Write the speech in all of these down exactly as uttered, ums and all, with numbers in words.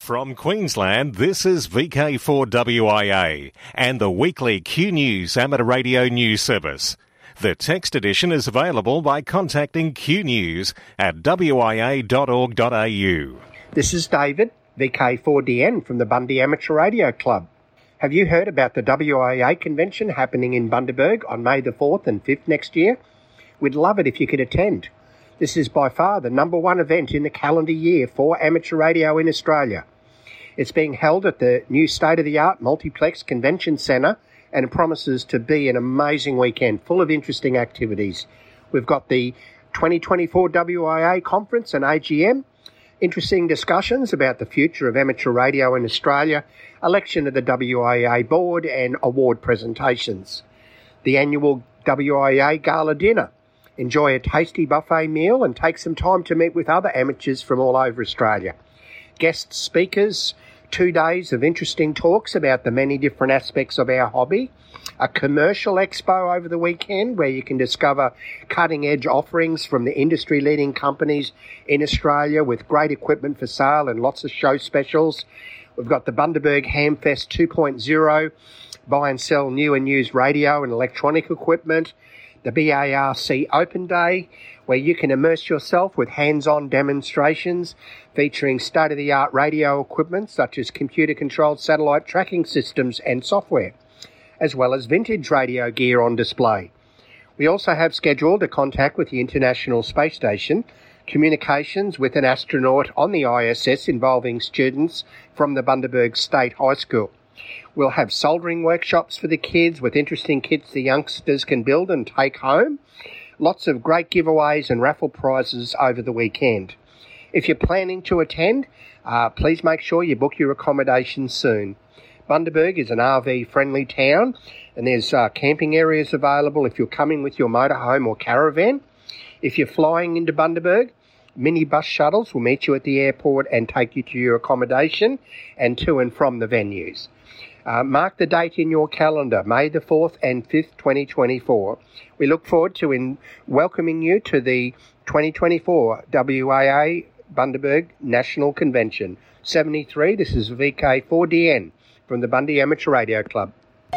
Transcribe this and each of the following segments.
From Queensland, this is V K four W I A and the weekly Q News amateur radio news service. The text edition is available by contacting Q News at w i a dot org dot a u. This is David, V K four D N from the Bundy Amateur Radio Club. Have you heard about the W I A convention happening in Bundaberg on May the fourth and fifth next year? We'd love it if you could attend. This is by far the number one event in the calendar year for amateur radio in Australia. It's being held at the new state-of-the-art Multiplex Convention Centre and it promises to be an amazing weekend full of interesting activities. We've got the twenty twenty-four W I A Conference and A G M, interesting discussions about the future of amateur radio in Australia, election of the W I A board and award presentations. The annual W I A Gala Dinner. Enjoy a tasty buffet meal and take some time to meet with other amateurs from all over Australia. Guest speakers, two days of interesting talks about the many different aspects of our hobby, a commercial expo over the weekend where you can discover cutting-edge offerings from the industry-leading companies in Australia with great equipment for sale and lots of show specials. We've got the Bundaberg Hamfest two point oh, buy and sell new and used radio and electronic equipment, the B A R C Open Day, where you can immerse yourself with hands-on demonstrations featuring state-of-the-art radio equipment such as computer-controlled satellite tracking systems and software, as well as vintage radio gear on display. We also have scheduled a contact with the International Space Station, communications with an astronaut on the I S S involving students from the Bundaberg State High School. We'll have soldering workshops for the kids with interesting kits the youngsters can build and take home. Lots of great giveaways and raffle prizes over the weekend. If you're planning to attend, uh, please make sure you book your accommodation soon. Bundaberg is an R V-friendly town and there's uh, camping areas available if you're coming with your motorhome or caravan. If you're flying into Bundaberg, mini bus shuttles will meet you at the airport and take you to your accommodation and to and from the venues. Uh, mark the date in your calendar, May the fourth and fifth, twenty twenty-four. We look forward to in welcoming you to the twenty twenty-four W I A Bundaberg National Convention. seventy-three, this is V K four D N from the Bundy Amateur Radio Club.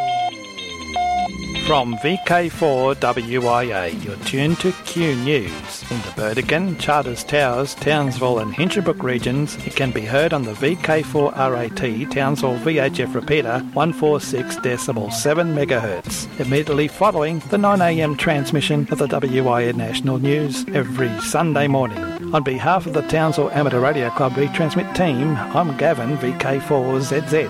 From V K four W I A, you're tuned to Q News. In the Burdekin, Charters Towers, Townsville and Hinchinbrook regions, it can be heard on the V K four R A T Townsville V H F repeater one forty-six point seven megahertz, immediately following the nine a m transmission of the W I A National News every Sunday morning. On behalf of the Townsville Amateur Radio Club retransmit team, I'm Gavin, V K four Z Z.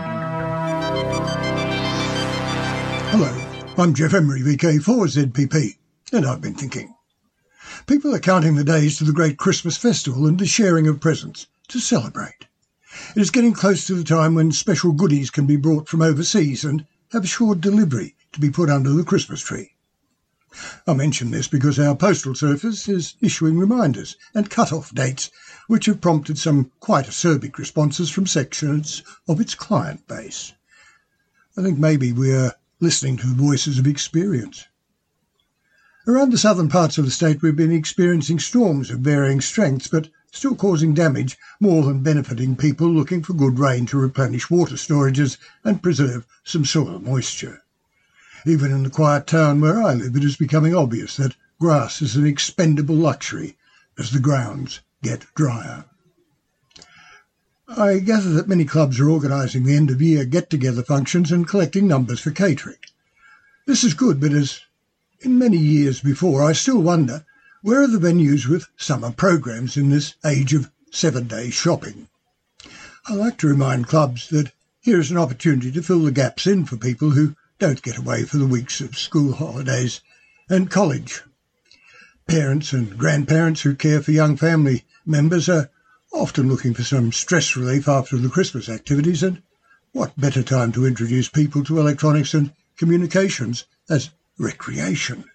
Hello. I'm Jeff Emery, V K four Z P P, and I've been thinking. People are counting the days to the great Christmas festival and the sharing of presents to celebrate. It is getting close to the time when special goodies can be brought from overseas and have assured delivery to be put under the Christmas tree. I mention this because our postal service is issuing reminders and cut-off dates, which have prompted some quite acerbic responses from sections of its client base. I think maybe we are listening to the voices of experience. Around the southern parts of the state we've been experiencing storms of varying strengths, but still causing damage more than benefiting people looking for good rain to replenish water storages and preserve some soil moisture. Even in the quiet town where I live, it is becoming obvious that grass is an expendable luxury as the grounds get drier. I gather that many clubs are organising the end-of-year get-together functions and collecting numbers for catering. This is good, but as in many years before, I still wonder, where are the venues with summer programs in this age of seven-day shopping? I like to remind clubs that here is an opportunity to fill the gaps in for people who don't get away for the weeks of school holidays and college. Parents and grandparents who care for young family members are often looking for some stress relief after the Christmas activities, and what better time to introduce people to electronics and communications as recreation?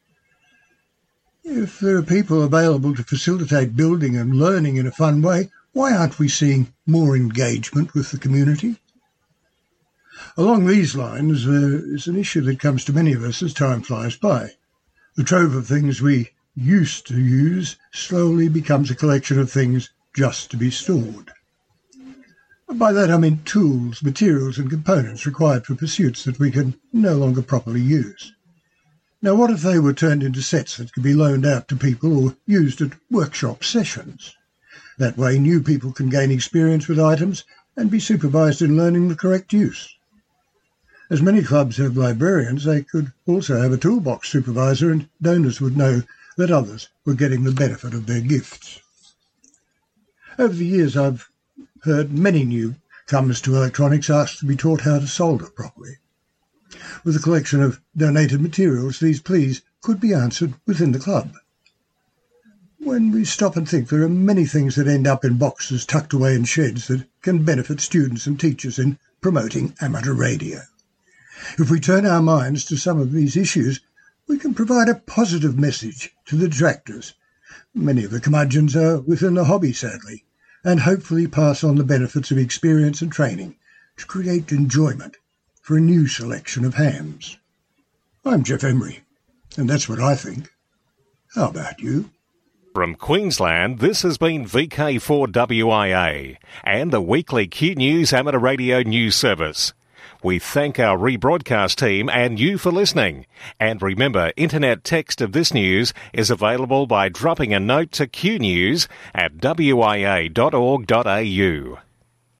If there are people available to facilitate building and learning in a fun way, why aren't we seeing more engagement with the community? Along these lines, there is an issue that comes to many of us as time flies by. The trove of things we used to use slowly becomes a collection of things just to be stored. By that I mean tools, materials and components required for pursuits that we can no longer properly use. Now, what if they were turned into sets that could be loaned out to people or used at workshop sessions? That way new people can gain experience with items and be supervised in learning the correct use. As many clubs have librarians, they could also have a toolbox supervisor, and donors would know that others were getting the benefit of their gifts. Over the years, I've heard many newcomers to electronics ask to be taught how to solder properly. With a collection of donated materials, these pleas could be answered within the club. When we stop and think, there are many things that end up in boxes tucked away in sheds that can benefit students and teachers in promoting amateur radio. If we turn our minds to some of these issues, we can provide a positive message to the detractors. Many of the curmudgeons are within the hobby, sadly, and hopefully pass on the benefits of experience and training to create enjoyment for a new selection of hams. I'm Jeff Emery, and that's what I think. How about you? From Queensland, this has been V K four W I A and the weekly Q News Amateur Radio News Service. We thank our rebroadcast team and you for listening. And remember, internet text of this news is available by dropping a note to Q News at w i a dot org dot a u.